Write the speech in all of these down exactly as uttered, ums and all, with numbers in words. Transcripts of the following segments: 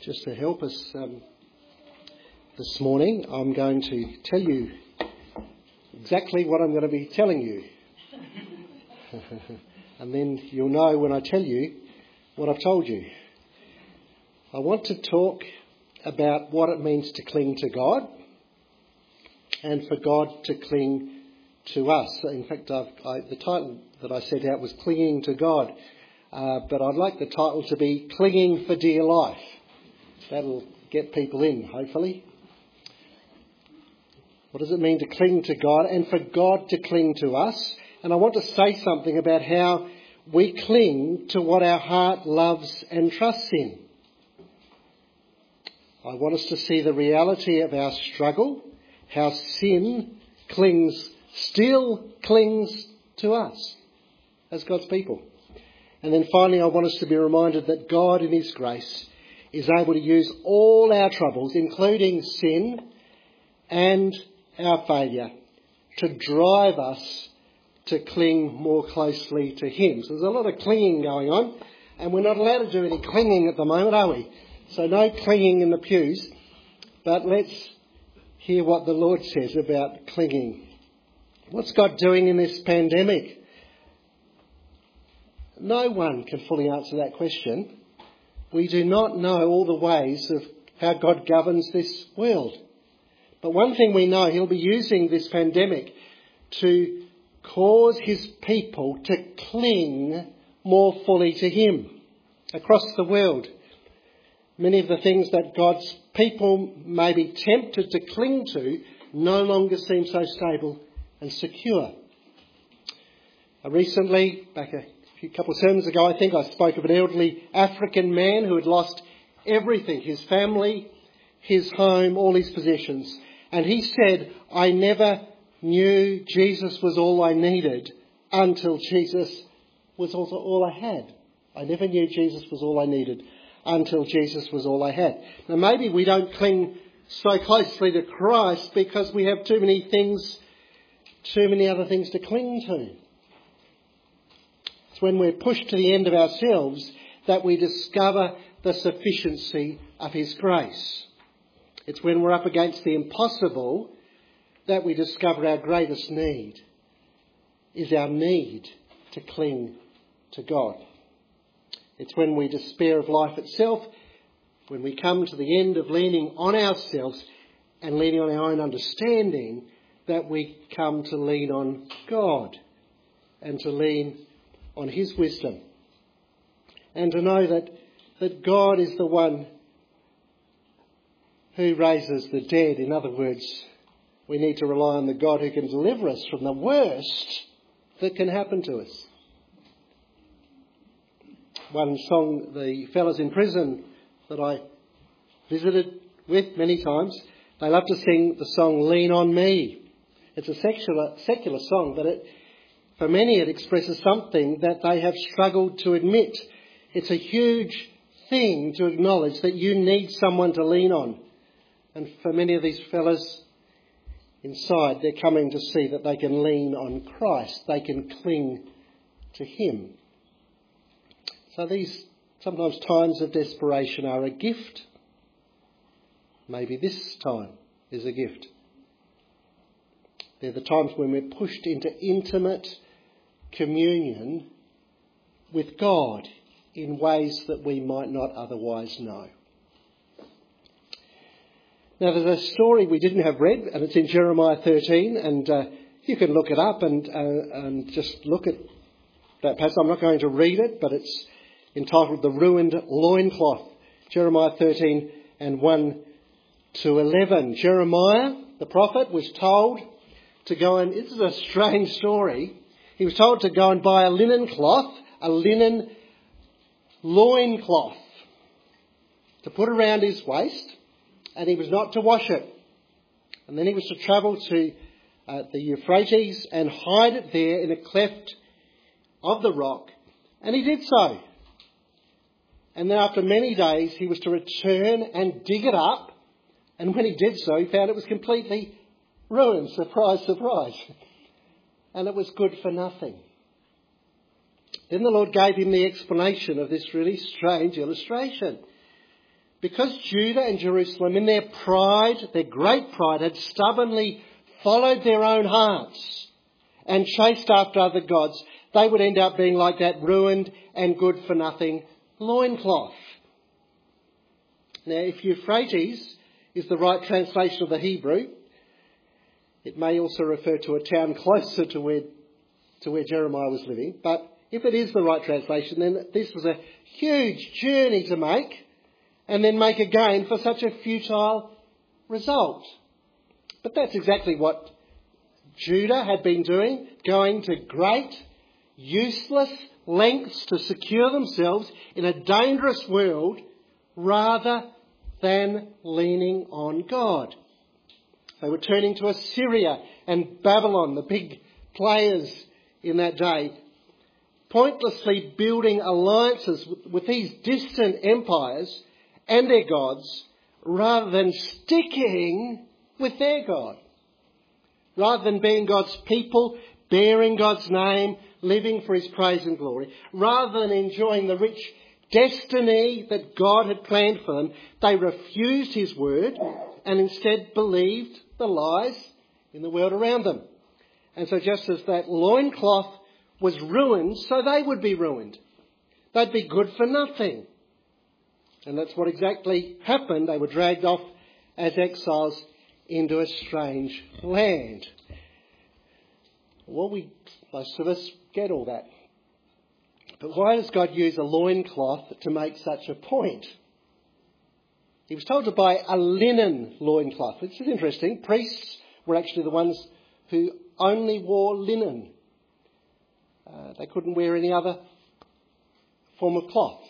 Just to help us um, this morning, I'm going to tell you exactly what I'm going to be telling you. And then you'll know when I tell you what I've told you. I want to talk about what it means to cling to God and for God to cling to us. In fact, I've, I, the title that I set out was Clinging to God, uh, but I'd like the title to be Clinging for Dear Life. That'll get people in, hopefully. What does it mean to cling to God and for God to cling to us? And I want to say something about how we cling to what our heart loves and trusts in. I want us to see the reality of our struggle, how sin clings, still clings to us as God's people. And then finally, I want us to be reminded that God in His grace is able to use all our troubles, including sin and our failure, to drive us to cling more closely to Him. So there's a lot of clinging going on, and we're not allowed to do any clinging at the moment, are we? So no clinging in the pews, but let's hear what the Lord says about clinging. What's God doing in this pandemic? No one can fully answer that question. We do not know all the ways of how God governs this world. But one thing we know, He'll be using this pandemic to cause His people to cling more fully to Him across the world. Many of the things that God's people may be tempted to cling to no longer seem so stable and secure. Recently, back a A couple of sermons ago, I think I spoke of an elderly African man who had lost everything, his family, his home, all his possessions. And he said, I never knew Jesus was all I needed until Jesus was also all I had. I never knew Jesus was all I needed until Jesus was all I had. Now maybe we don't cling so closely to Christ because we have too many things, too many other things to cling to. When we're pushed to the end of ourselves that we discover the sufficiency of His grace. It's when we're up against the impossible that we discover our greatest need is our need to cling to God. It's when we despair of life itself, when we come to the end of leaning on ourselves and leaning on our own understanding, that we come to lean on God and to lean on His wisdom, and to know that, that God is the one who raises the dead. In other words, we need to rely on the God who can deliver us from the worst that can happen to us. One song, the fellows in prison that I visited with many times, they love to sing the song Lean on Me. It's a secular, secular song, but it For many, it expresses something that they have struggled to admit. It's a huge thing to acknowledge that you need someone to lean on. And for many of these fellas inside, they're coming to see that they can lean on Christ. They can cling to Him. So these sometimes times of desperation are a gift. Maybe this time is a gift. They're the times when we're pushed into intimate communion with God in ways that we might not otherwise know. Now there's a story we didn't have read, and it's in Jeremiah thirteen, and uh, you can look it up and, uh, and just look at that passage. I'm not going to read it, but it's entitled The Ruined Loincloth. Jeremiah thirteen and one to eleven. Jeremiah, the prophet, was told to go and, this is a strange story, he was told to go and buy a linen cloth, a linen loin cloth, to put around his waist, and he was not to wash it. And then he was to travel to uh, the Euphrates and hide it there in a cleft of the rock, and he did so. And then after many days he was to return and dig it up, and when he did so he found it was completely ruined. Surprise, surprise. And it was good for nothing. Then the Lord gave him the explanation of this really strange illustration. because Judah and Jerusalem, in their pride, their great pride, had stubbornly followed their own hearts and chased after other gods, they would end up being like that ruined and good-for-nothing loincloth. Now, if Euphrates is the right translation of the Hebrew, it may also refer to a town closer to where, to where Jeremiah was living. But if it is the right translation, then this was a huge journey to make and then make again for such a futile result. But that's exactly what Judah had been doing, going to great, useless lengths to secure themselves in a dangerous world rather than leaning on God. They were turning to Assyria and Babylon, the big players in that day, pointlessly building alliances with, with these distant empires and their gods rather than sticking with their God. Rather than being God's people, bearing God's name, living for his praise and glory, rather than enjoying the rich destiny that God had planned for them, they refused his word and instead believed the lies in the world around them. And so just as that loincloth was ruined, so they would be ruined. They'd be good for nothing. And that's what exactly happened. They were dragged off as exiles into a strange land. Well, we, most of us get all that. But why does God use a loincloth to make such a point? He was told to buy a linen loincloth, which is interesting. Priests were actually the ones who only wore linen. Uh, they couldn't wear any other form of cloth.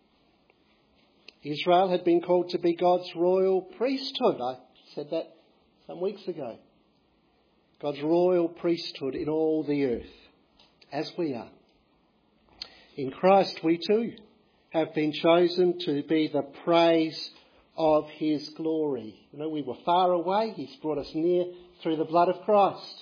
Israel had been called to be God's royal priesthood. I said that some weeks ago. God's royal priesthood in all the earth, as we are. In Christ we too have been chosen to be the praise of his glory. You know, we were far away. He's brought us near through the blood of Christ.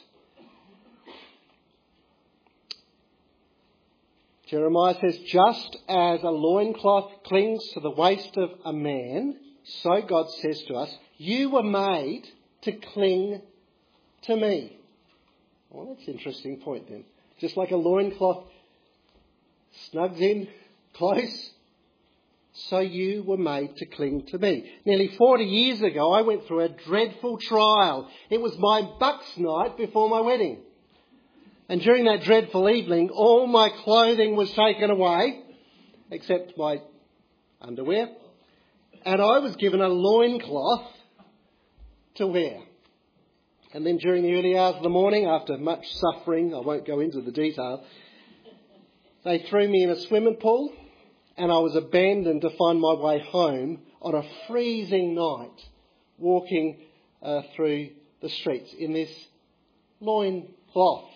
Jeremiah says, just as a loincloth clings to the waist of a man, so God says to us, you were made to cling to me. Well, that's an interesting point then. Just like a loincloth snugs in close, so you were made to cling to me. Nearly forty years ago, I went through a dreadful trial. It was my bucks night before my wedding. And during that dreadful evening, all my clothing was taken away, except my underwear. And I was given a loincloth to wear. And then during the early hours of the morning, after much suffering, I won't go into the detail, they threw me in a swimming pool and I was abandoned to find my way home on a freezing night, walking uh, through the streets in this loincloth.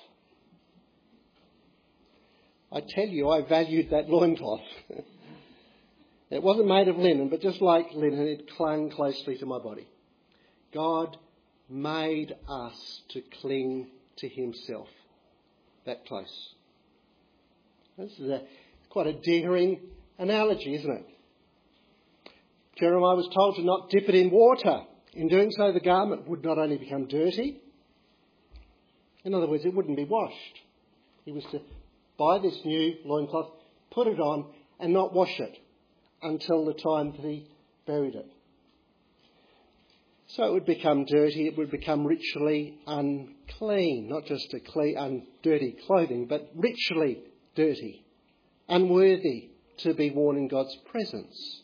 I tell you, I valued that loincloth. It wasn't made of linen, but just like linen, it clung closely to my body. God made us to cling to himself that close. This is a, quite a daring analogy, isn't it? Jeremiah was told to not dip it in water. In doing so, the garment would not only become dirty, in other words, it wouldn't be washed. He was to buy this new loincloth, put it on, and not wash it until the time that he buried it. So it would become dirty, it would become ritually unclean, not just a clean, un, dirty clothing, but ritually dirty, unworthy to be worn in God's presence.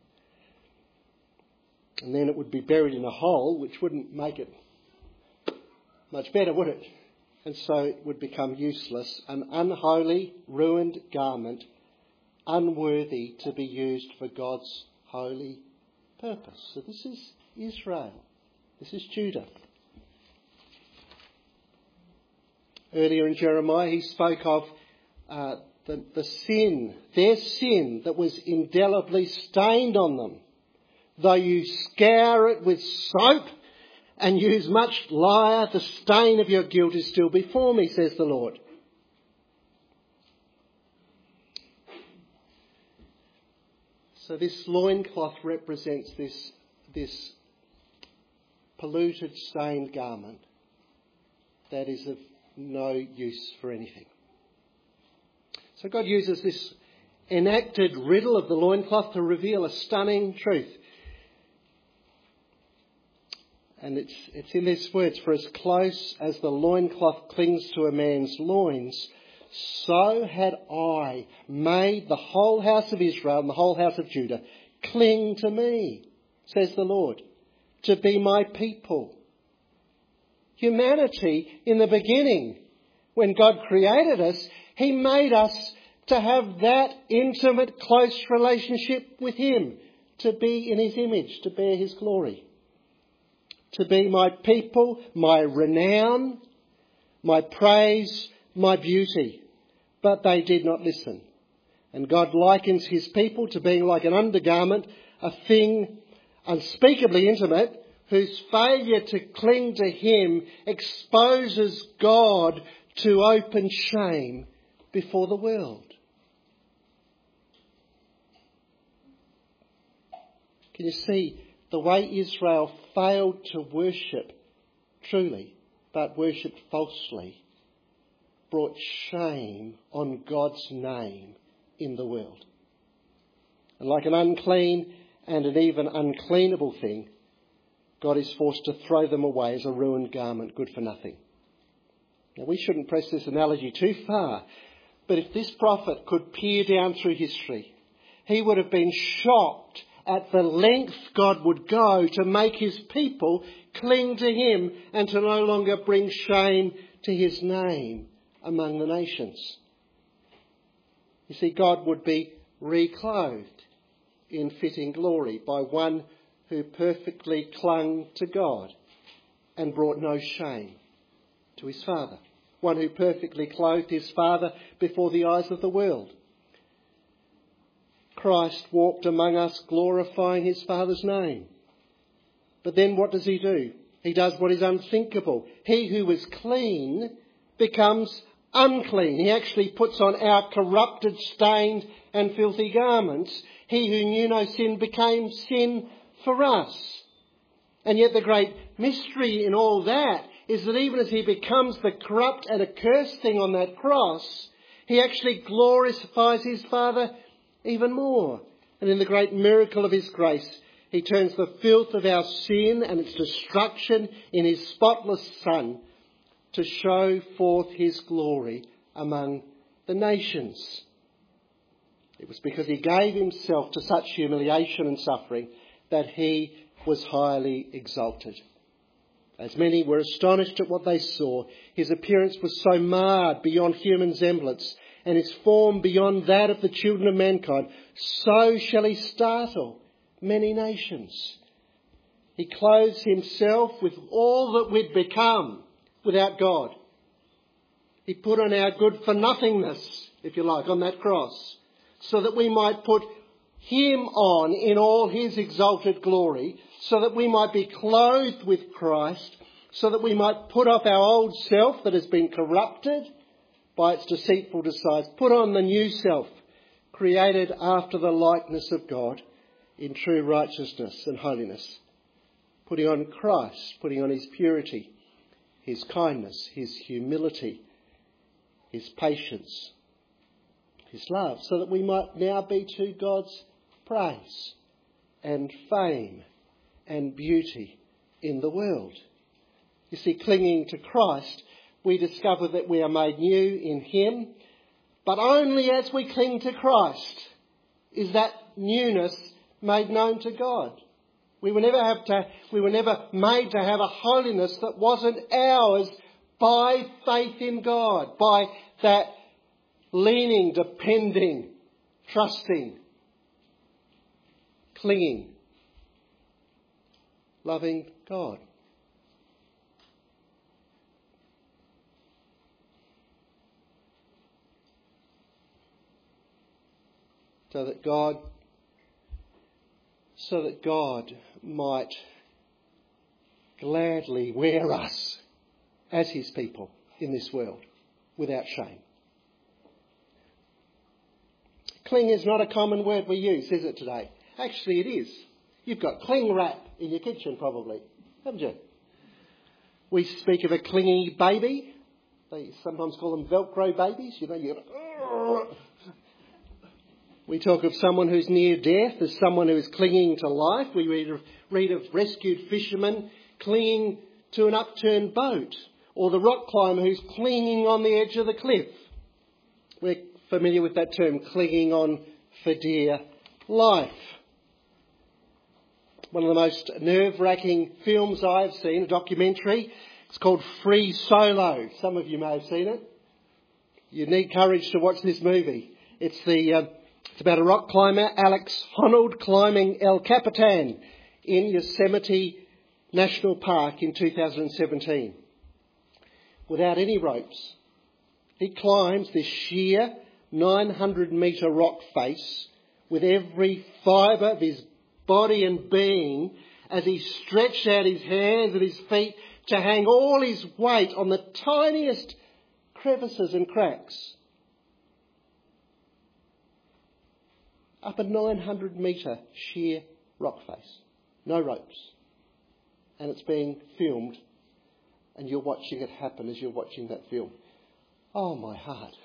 And then it would be buried in a hole, which wouldn't make it much better, would it? And so it would become useless, an unholy, ruined garment, unworthy to be used for God's holy purpose. So this is Israel. This is Judah. Earlier in Jeremiah, he spoke of uh, the, the sin, their sin that was indelibly stained on them. Though you scour it with soap and use much lye, the stain of your guilt is still before me, says the Lord. So this loincloth represents this, this polluted, stained garment that is of no use for anything. So God uses this enacted riddle of the loincloth to reveal a stunning truth. And it's, it's in these words, for as close as the loincloth clings to a man's loins, so had I made the whole house of Israel and the whole house of Judah cling to me, says the Lord, to be my people. Humanity, in the beginning, when God created us, he made us to have that intimate, close relationship with him, to be in his image, to bear his glory. To be my people, my renown, my praise, my beauty. But they did not listen. And God likens his people to being like an undergarment, a thing unspeakably intimate, whose failure to cling to him exposes God to open shame before the world. Can you see the way Israel failed to worship truly, but worshipped falsely, brought shame on God's name in the world? And like an unclean and an even uncleanable thing, God is forced to throw them away as a ruined garment, good for nothing. Now, we shouldn't press this analogy too far, but if this prophet could peer down through history, he would have been shocked at the length God would go to make his people cling to him and to no longer bring shame to his name among the nations. You see, God would be reclothed in fitting glory by one who perfectly clung to God and brought no shame to his Father. One who perfectly clothed his Father before the eyes of the world. Christ walked among us glorifying his Father's name. But then what does he do? He does what is unthinkable. He who was clean becomes unclean. He actually puts on our corrupted, stained and filthy garments. He who knew no sin became sin for us. And yet the great mystery in all that is that even as he becomes the corrupt and accursed thing on that cross, he actually glorifies his Father even more. And in the great miracle of his grace, he turns the filth of our sin and its destruction in his spotless Son to show forth his glory among the nations. It was because he gave himself to such humiliation and suffering that he was highly exalted. As many were astonished at what they saw, his appearance was so marred beyond human semblance, and his form beyond that of the children of mankind, so shall he startle many nations. He clothes himself with all that we'd become without God. He put on our good-for-nothingness, if you like, on that cross, so that we might put him on in all his exalted glory, so that we might be clothed with Christ, so that we might put off our old self that has been corrupted by its deceitful desires, put on the new self, created after the likeness of God in true righteousness and holiness. Putting on Christ, putting on his purity, his kindness, his humility, his patience, his love, so that we might now be to God's praise and fame and beauty in the world. You see, clinging to Christ, we discover that we are made new in him, but only as we cling to Christ is that newness made known to God. We were never have to, we were never made to have a holiness that wasn't ours by faith in God, by that leaning, depending, trusting, clinging, loving God. So that God, so that God might gladly wear us as his people in this world without shame. Cling is not a common word we use, is it today? Actually, it is. You've got cling wrap in your kitchen, probably, haven't you? We speak of a clingy baby. They sometimes call them Velcro babies. You know, you got. We talk of someone who's near death as someone who is clinging to life. We read of, read of rescued fishermen clinging to an upturned boat, or the rock climber who's clinging on the edge of the cliff. We're familiar with that term, clinging on for dear life. One of the most nerve-wracking films I've seen, a documentary, it's called Free Solo. Some of you may have seen it. You need courage to watch this movie. It's the uh, it's about a rock climber, Alex Honnold, climbing El Capitan in Yosemite National Park in two thousand seventeen. Without any ropes. He climbs this sheer nine hundred metre rock face with every fibre of his body and being as he stretched out his hands and his feet to hang all his weight on the tiniest crevices and cracks. Up a nine hundred metre sheer rock face. No ropes. And it's being filmed and you're watching it happen as you're watching that film. Oh, my heart.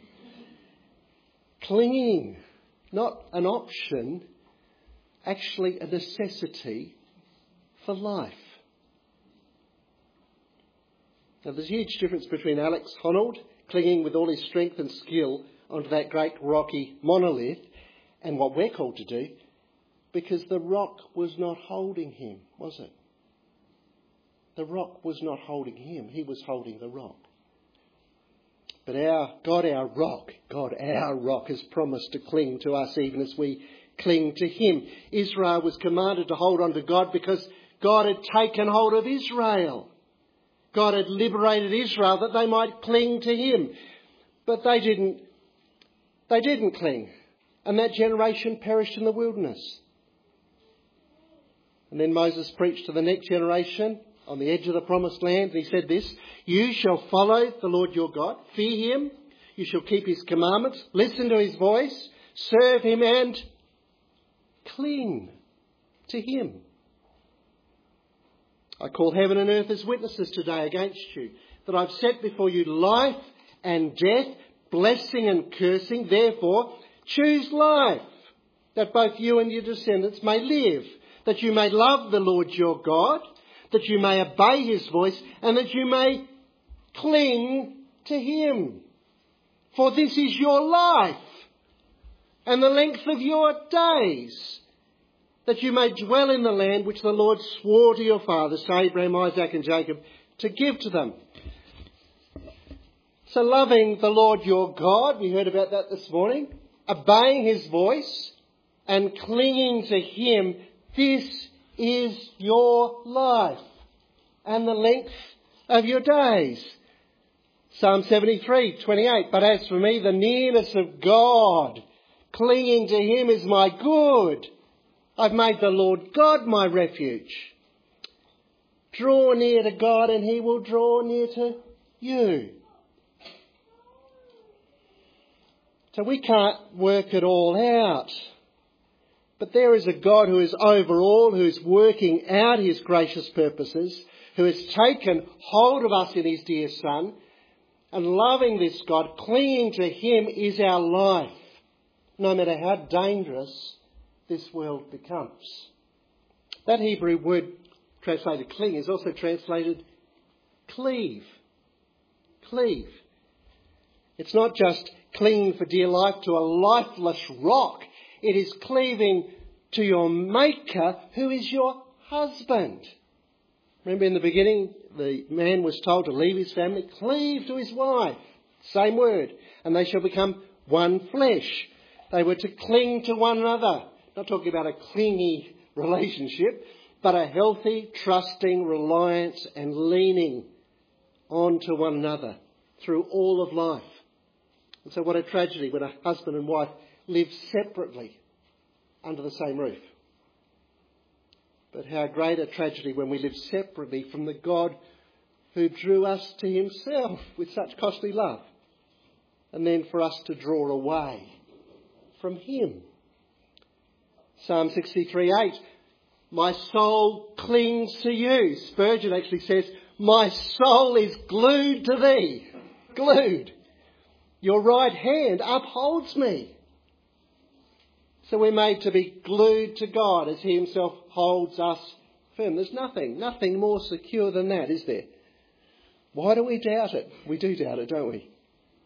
Clinging, not an option, actually a necessity for life. Now, there's a huge difference between Alex Honnold clinging with all his strength and skill onto that great rocky monolith and what we're called to do, because the rock was not holding him, was it? The rock was not holding him. He was holding the rock. But our God, our rock, God, our rock has promised to cling to us even as we cling to him. Israel was commanded to hold on to God because God had taken hold of Israel. God had liberated Israel that they might cling to him. But they didn't, they didn't cling. And that generation perished in the wilderness. And then Moses preached to the next generation on the edge of the promised land. And he said this, you shall follow the Lord your God, fear him, you shall keep his commandments, listen to his voice, serve him and cling to him. I call heaven and earth as witnesses today against you, that I've set before you life and death, blessing and cursing. Therefore, choose life, that both you and your descendants may live, that you may love the Lord your God, that you may obey his voice, and that you may cling to him. For this is your life, and the length of your days, that you may dwell in the land which the Lord swore to your fathers, to Abraham, Isaac and Jacob, to give to them. So loving the Lord your God, we heard about that this morning, obeying his voice and clinging to him, this is your life and the length of your days. Psalm seventy-three, twenty-eight. But as for me, the nearness of God, clinging to him is my good. I've made the Lord God my refuge. Draw near to God and he will draw near to you. So we can't work it all out. But there is a God who is over all, who is working out his gracious purposes, who has taken hold of us in his dear Son, and loving this God, clinging to him is our life, no matter how dangerous this world becomes. That Hebrew word translated cling is also translated cleave. Cleave. It's not just clinging for dear life to a lifeless rock. It is cleaving to your Maker, who is your husband. Remember in the beginning, the man was told to leave his family, cleave to his wife. Same word. And they shall become one flesh. They were to cling to one another. Not talking about a clingy relationship, but a healthy, trusting reliance and leaning onto one another through all of life. And so what a tragedy when a husband and wife live separately under the same roof. But how great a tragedy when we live separately from the God who drew us to himself with such costly love. And then for us to draw away from him. Psalm sixty-three eight, my soul clings to you. Spurgeon actually says, my soul is glued to thee. Glued. Your right hand upholds me. So we're made to be glued to God as he himself holds us firm. There's nothing, nothing more secure than that, is there? Why do we doubt it? We do doubt it, don't we?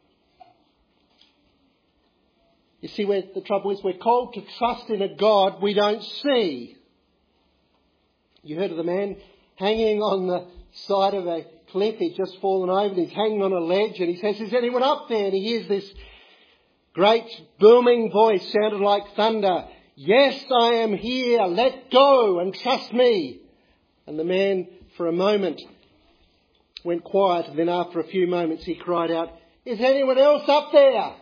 You see, where the trouble is, we're called to trust in a God we don't see. You heard of the man hanging on the side of a cliff. He'd just fallen over and he's hanging on a ledge and he says, is anyone up there? And he hears this great booming voice, sounded like thunder. Yes, I am here. Let go and trust me. And the man, for a moment, went quiet. And then after a few moments, he cried out, is anyone else up there?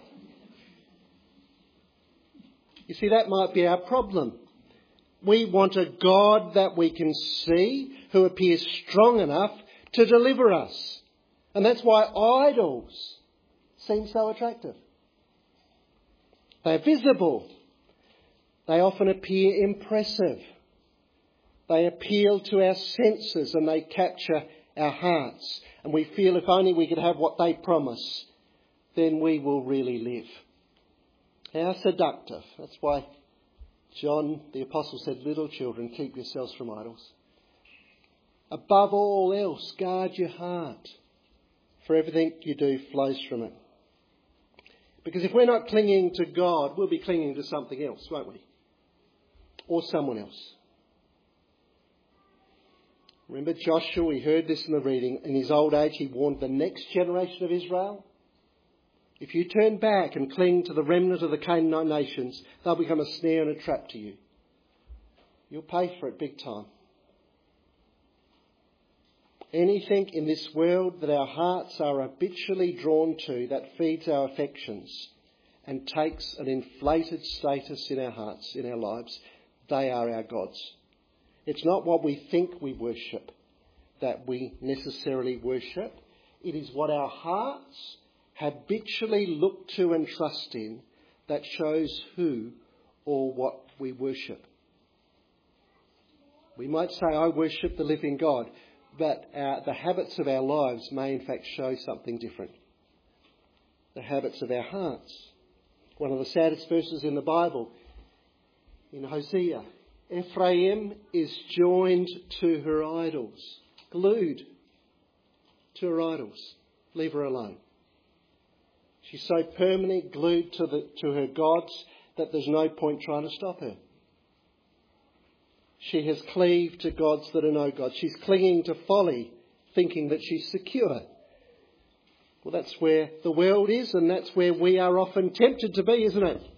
You see, that might be our problem. We want a God that we can see, who appears strong enough to deliver us. And that's why idols seem so attractive. They're visible. They often appear impressive. They appeal to our senses and they capture our hearts. And we feel if only we could have what they promise, then we will really live. How seductive. That's why John the Apostle said, little children, keep yourselves from idols. Above all else, guard your heart, for everything you do flows from it. Because if we're not clinging to God, we'll be clinging to something else, won't we? Or someone else. Remember Joshua, we heard this in the reading. In his old age, he warned the next generation of Israel. If you turn back and cling to the remnant of the Canaanite nations, they'll become a snare and a trap to you. You'll pay for it big time. Anything in this world that our hearts are habitually drawn to that feeds our affections and takes an inflated status in our hearts, in our lives, they are our gods. It's not what we think we worship that we necessarily worship. It is what our hearts habitually look to and trust in that shows who or what we worship. We might say, I worship the living God, but our, the habits of our lives may in fact show something different. The habits of our hearts. One of the saddest verses in the Bible, in Hosea, Ephraim is joined to her idols, glued to her idols. Leave her alone. She's so permanently glued to, the, to her gods that there's no point trying to stop her. She has cleaved to gods that are no gods. She's clinging to folly, thinking that she's secure. Well, that's where the world is, and that's where we are often tempted to be, isn't it?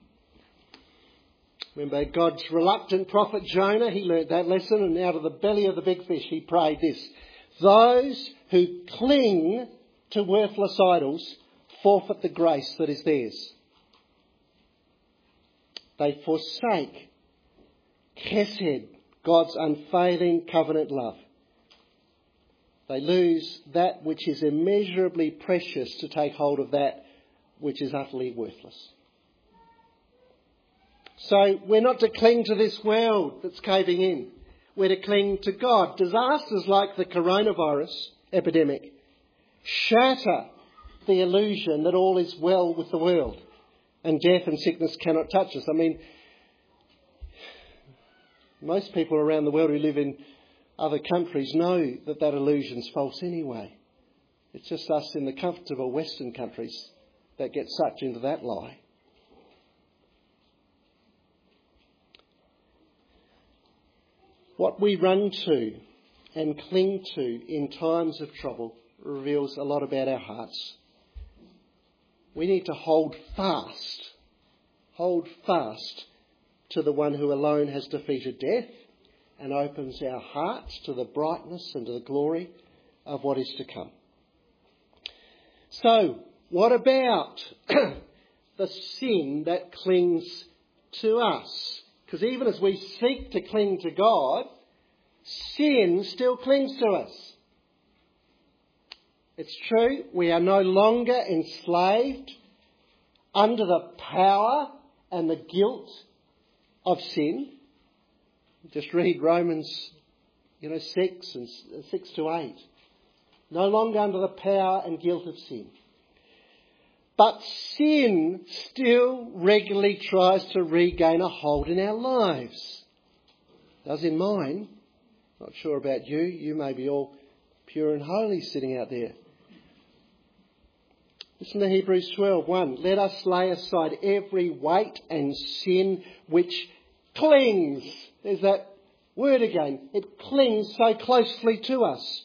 Remember God's reluctant prophet Jonah, he learnt that lesson, and out of the belly of the big fish he prayed this. Those who cling to worthless idols forfeit the grace that is theirs. They forsake Chesed, God's unfailing covenant love. They lose that which is immeasurably precious to take hold of that which is utterly worthless. So we're not to cling to this world that's caving in. We're to cling to God. Disasters like the coronavirus epidemic shatter the illusion that all is well with the world and death and sickness cannot touch us. I mean, most people around the world who live in other countries know that that illusion's false anyway. It's just us in the comfortable Western countries that get sucked into that lie. What we run to and cling to in times of trouble reveals a lot about our hearts. We need to hold fast, hold fast to the one who alone has defeated death and opens our hearts to the brightness and to the glory of what is to come. So, what about the sin that clings to us? Because even as we seek to cling to God, sin still clings to us. It's true, we are no longer enslaved under the power and the guilt of sin. Just read Romans, you know, six and six to eight. No longer under the power and guilt of sin. But sin still regularly tries to regain a hold in our lives. It does in mine. Not sure about you. You may be all pure and holy sitting out there. Listen to Hebrews twelve one. Let us lay aside every weight and sin which clings. There's that word again. It clings so closely to us.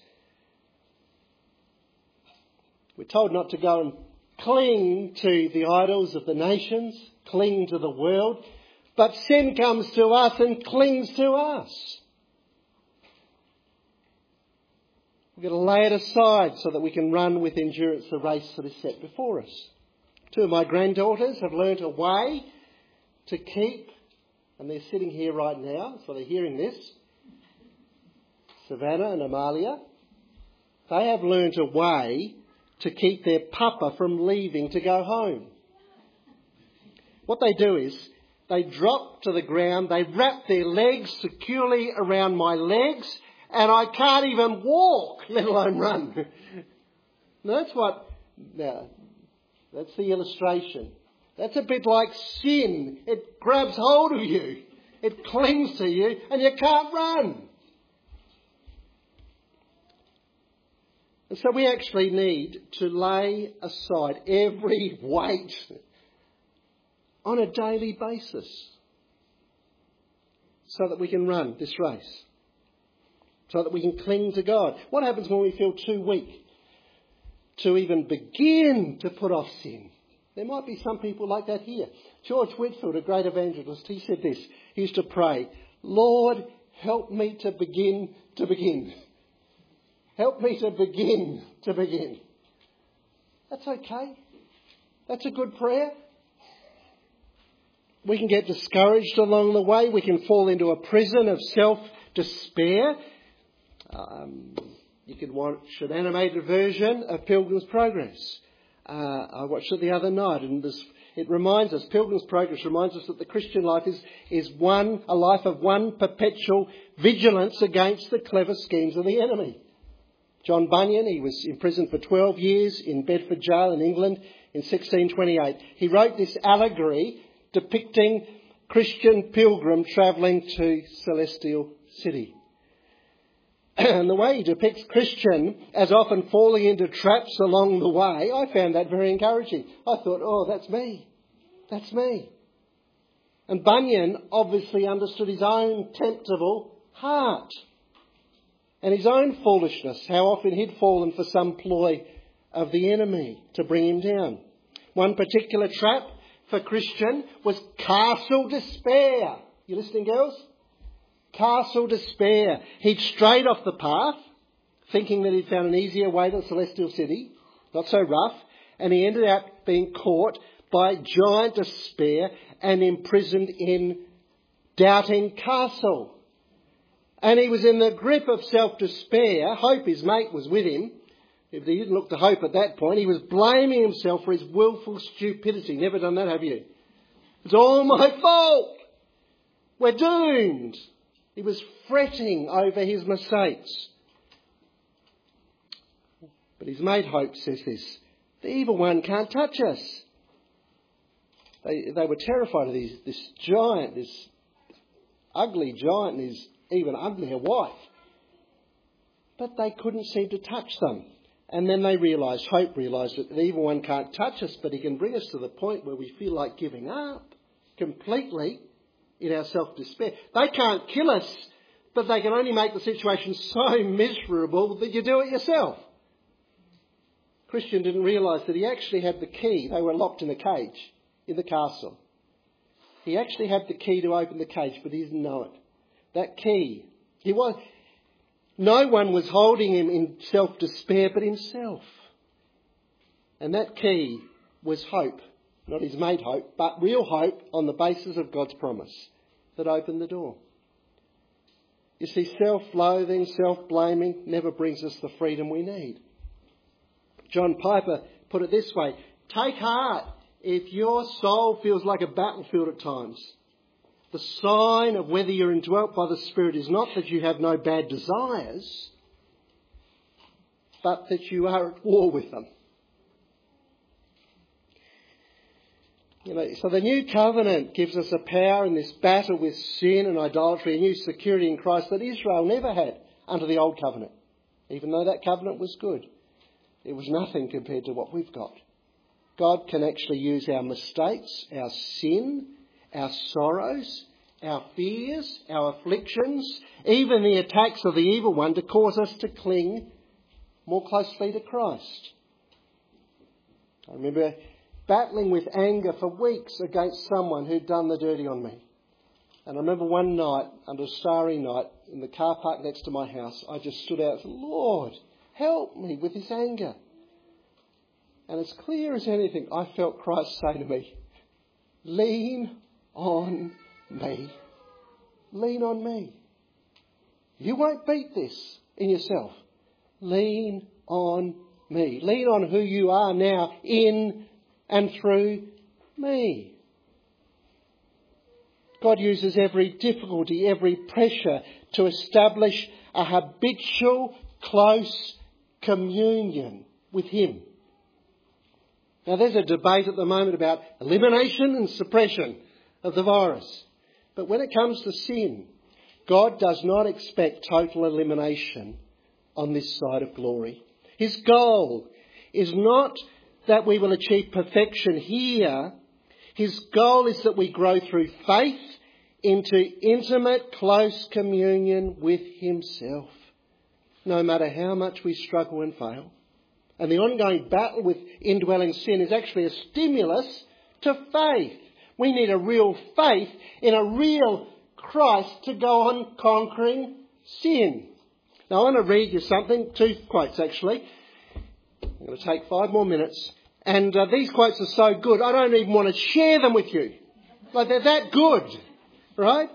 We're told not to go and cling to the idols of the nations, cling to the world, but sin comes to us and clings to us. We've got to lay it aside so that we can run with endurance the race that is set before us. Two of my granddaughters have learnt a way to keep, and they're sitting here right now, so they're hearing this, Savannah and Amalia. They have learnt a way to keep their papa from leaving to go home. What they do is they drop to the ground, they wrap their legs securely around my legs, and I can't even walk, let alone run. Now that's what, now, that's the illustration. That's a bit like sin. It grabs hold of you. It clings to you and you can't run. And so we actually need to lay aside every weight on a daily basis so that we can run this race, so that we can cling to God. What happens when we feel too weak to even begin to put off sin? There might be some people like that here. George Whitfield, a great evangelist, he said this. He used to pray, Lord, help me to begin to begin. Help me to begin to begin. That's okay. That's a good prayer. We can get discouraged along the way. We can fall into a prison of self-despair. Um, you could watch an animated version of Pilgrim's Progress. Uh, I watched it the other night, and this, it reminds us, Pilgrim's Progress reminds us that the Christian life is, is one, a life of one perpetual vigilance against the clever schemes of the enemy. John Bunyan, he was imprisoned for twelve years in Bedford Jail in England in sixteen twenty-eight. He wrote this allegory depicting Christian pilgrim travelling to Celestial City. And the way he depicts Christian as often falling into traps along the way, I found that very encouraging. I thought, oh, that's me. That's me. And Bunyan obviously understood his own temptable heart and his own foolishness, how often he'd fallen for some ploy of the enemy to bring him down. One particular trap for Christian was castle despair. You listening, girls? Castle despair. He'd strayed off the path, thinking that he'd found an easier way to the Celestial City, not so rough, and he ended up being caught by giant despair and imprisoned in Doubting Castle. And he was in the grip of self-despair. Hope, his mate, was with him. If he didn't look to Hope at that point, he was blaming himself for his willful stupidity. Never done that, have you? It's all my fault. We're doomed. He was fretting over his mistakes. But his mate Hope says this, the evil one can't touch us. They, they were terrified of these, this giant, this ugly giant and his even uglier wife. But they couldn't seem to touch them. And then they realised, Hope realised that the evil one can't touch us, but he can bring us to the point where we feel like giving up completely in our self-despair. They can't kill us, but they can only make the situation so miserable that you do it yourself. Christian didn't realise that he actually had the key. They were locked in a cage in the castle. He actually had the key to open the cage, but he didn't know it. That key. He was, no one was holding him in self-despair but himself. And that key was hope. Not his mate Hope, but real hope on the basis of God's promise that opened the door. You see, self-loathing, self-blaming never brings us the freedom we need. John Piper put it this way, take heart if your soul feels like a battlefield at times. The sign of whether you're indwelt by the Spirit is not that you have no bad desires, but that you are at war with them. You know, so the new covenant gives us a power in this battle with sin and idolatry, a new security in Christ that Israel never had under the old covenant. Even though that covenant was good, it was nothing compared to what we've got. God can actually use our mistakes, our sin, our sorrows, our fears, our afflictions, even the attacks of the evil one to cause us to cling more closely to Christ. I remember battling with anger for weeks against someone who'd done the dirty on me. And I remember one night, under a starry night, in the car park next to my house, I just stood out and said, Lord, help me with this anger. And as clear as anything, I felt Christ say to me, lean on me. Lean on me. You won't beat this in yourself. Lean on me. Lean on who you are now in and through me. God uses every difficulty, every pressure to establish a habitual, close communion with Him. Now, there's a debate at the moment about elimination and suppression of the virus. But when it comes to sin, God does not expect total elimination on this side of glory. His goal is not that we will achieve perfection here. His goal is that we grow through faith into intimate, close communion with Himself, no matter how much we struggle and fail. And the ongoing battle with indwelling sin is actually a stimulus to faith. We need a real faith in a real Christ to go on conquering sin. Now, I want to read you something, two quotes actually. I'm going to take five more minutes. And uh, these quotes are so good, I don't even want to share them with you. Like, they're that good, right?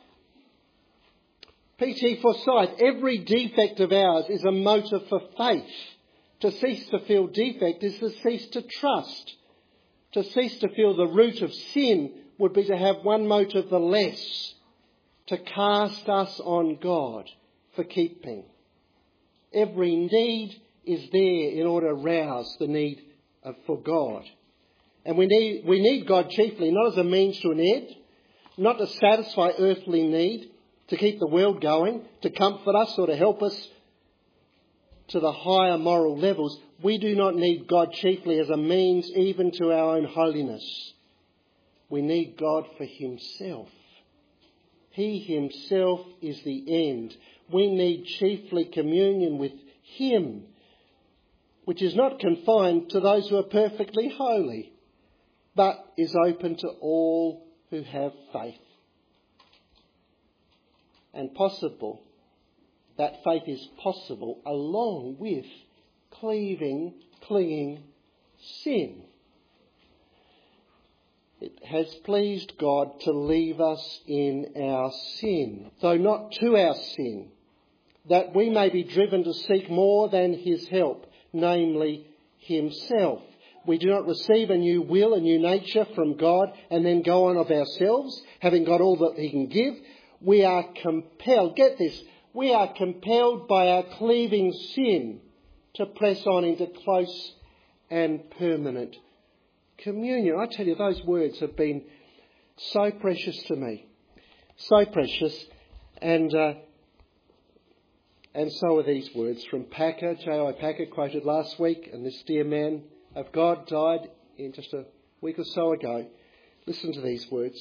P T Forsyth, every defect of ours is a motive for faith. To cease to feel defect is to cease to trust. To cease to feel the root of sin would be to have one motive the less, to cast us on God for keeping. Every need is there in order to rouse the need of, for God. And we need, we need God chiefly, not as a means to an end, not to satisfy earthly need, to keep the world going, to comfort us or to help us to the higher moral levels. We do not need God chiefly as a means even to our own holiness. We need God for Himself. He Himself is the end. We need chiefly communion with Him, which is not confined to those who are perfectly holy, but is open to all who have faith. And possible, that faith is possible along with cleaving, clinging sin. It has pleased God to leave us in our sin, though not to our sin, that we may be driven to seek more than His help, namely Himself. We do not receive a new will, a new nature from God and then go on of ourselves, having got all that He can give. We are compelled, get this, we are compelled by our cleaving sin to press on into close and permanent communion. I tell you, those words have been so precious to me. So precious. And uh, and so are these words from Packer, J I Packer, quoted last week. And this dear man of God died in just a week or so ago. Listen to these words.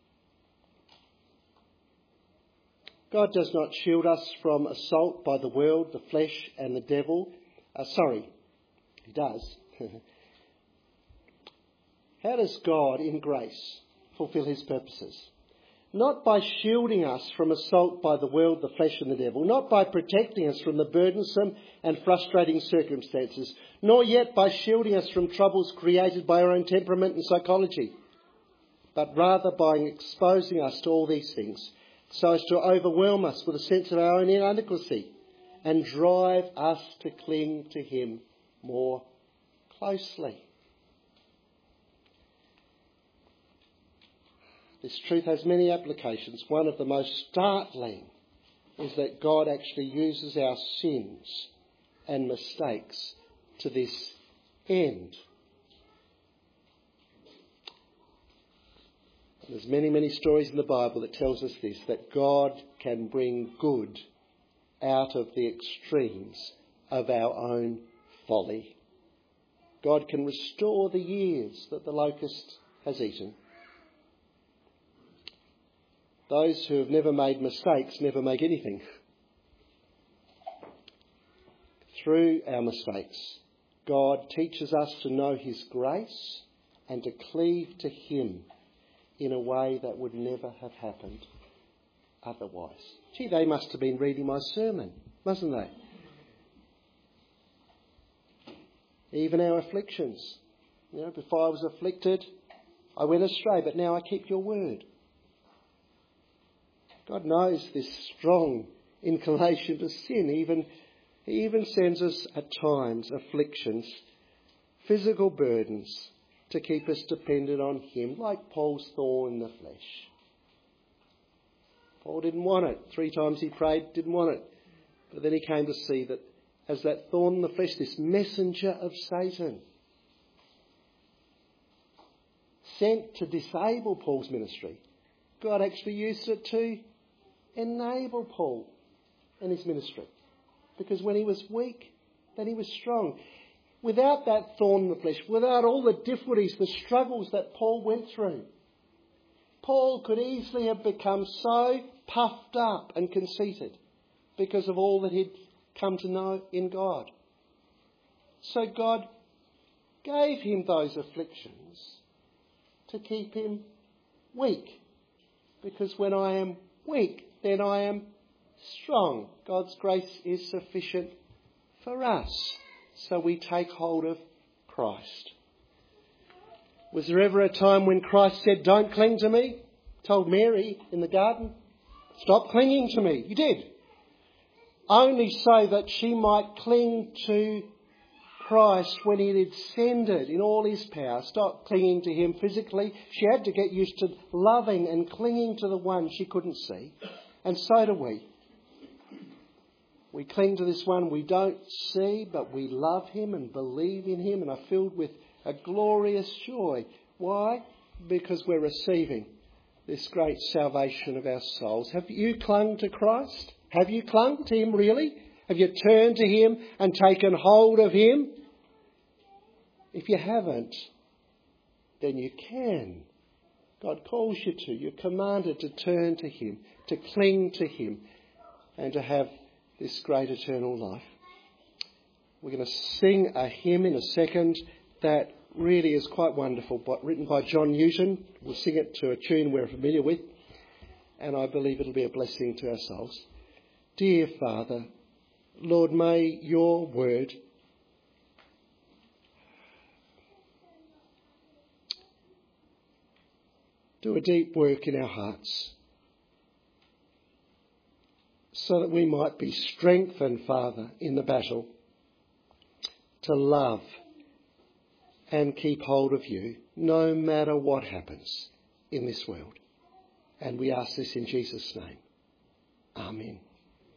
God does not shield us from assault by the world, the flesh and the devil. Uh, sorry, He does. How does God, in grace, fulfil His purposes? Not by shielding us from assault by the world, the flesh and the devil, not by protecting us from the burdensome and frustrating circumstances, nor yet by shielding us from troubles created by our own temperament and psychology, but rather by exposing us to all these things, so as to overwhelm us with a sense of our own inadequacy and drive us to cling to Him more closely. This truth has many applications. One of the most startling is that God actually uses our sins and mistakes to this end. There's many, many stories in the Bible that tells us this, that God can bring good out of the extremes of our own folly. God can restore the years that the locust has eaten. Those who have never made mistakes never make anything. Through our mistakes, God teaches us to know his grace and to cleave to him in a way that would never have happened otherwise. Gee, they must have been reading my sermon, mustn't they? Even our afflictions. You know, before I was afflicted, I went astray, but now I keep your word. God knows this strong inclination to sin. Even, he even sends us at times afflictions, physical burdens, to keep us dependent on him, like Paul's thorn in the flesh. Paul didn't want it. Three times he prayed, didn't want it. But then he came to see that as that thorn in the flesh, this messenger of Satan, sent to disable Paul's ministry, God actually used it to enable Paul in his ministry. Because when he was weak, then he was strong. Without that thorn in the flesh, without all the difficulties, the struggles that Paul went through, Paul could easily have become so puffed up and conceited because of all that he'd come to know in God. So God gave him those afflictions to keep him weak. Because when I am weak, then I am strong. God's grace is sufficient for us. So we take hold of Christ. Was there ever a time when Christ said, "Don't cling to me"? Told Mary in the garden, "Stop clinging to me." He did. Only so that she might cling to Christ when he had ascended in all his power. Stop clinging to him physically. She had to get used to loving and clinging to the one she couldn't see. And so do we. We cling to this one we don't see, but we love him and believe in him and are filled with a glorious joy. Why? Because we're receiving this great salvation of our souls. Have you clung to Christ? Have you clung to him really? Have you turned to him and taken hold of him? If you haven't, then you can. God calls you to. You're commanded to turn to him, to cling to him, and to have this great eternal life. We're going to sing a hymn in a second that really is quite wonderful, but written by John Newton. We'll sing it to a tune we're familiar with, and I believe it'll be a blessing to our souls. Dear Father, Lord, may your word do a deep work in our hearts, so that we might be strengthened, Father, in the battle to love and keep hold of you, no matter what happens in this world. And we ask this in Jesus' name. Amen.